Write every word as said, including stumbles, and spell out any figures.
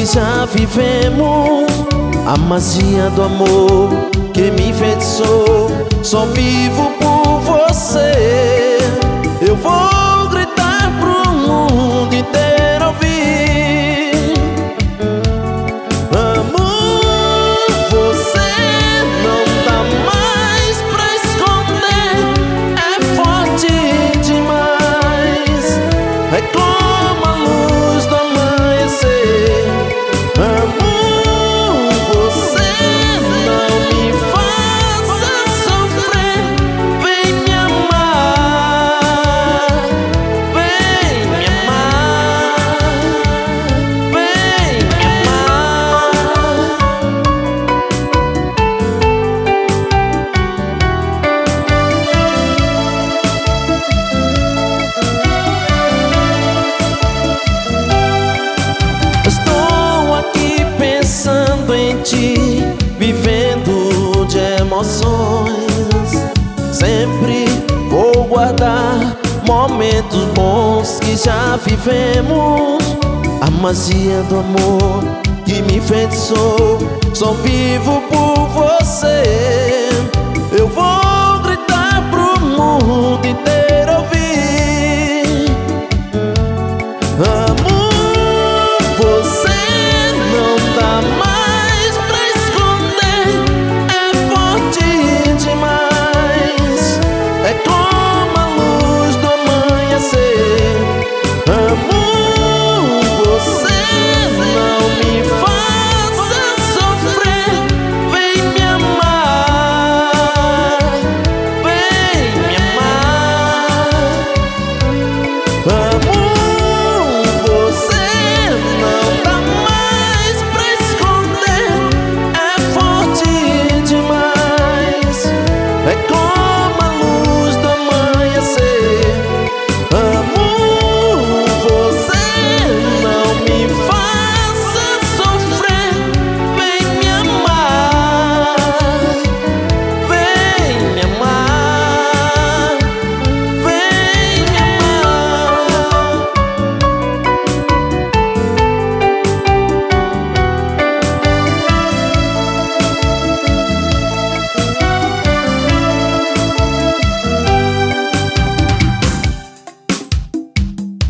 já vivemos, a magia do amor que me enfeitiçou. Só vivo por você. Eu vou gritar pro mundo inteiro ouvir: amo você, não dá mais pra esconder. É forte demais, é como a luz do amanhecer. Amo você, não me faça sofrer. Vem me amar, vem me amar, vem me amar. Estou aqui pensando em ti, vivendo de emoções. Sempre vou guardar momentos bons que já vivemos, a magia do amor que me enfeitiçou. Só vivo por você.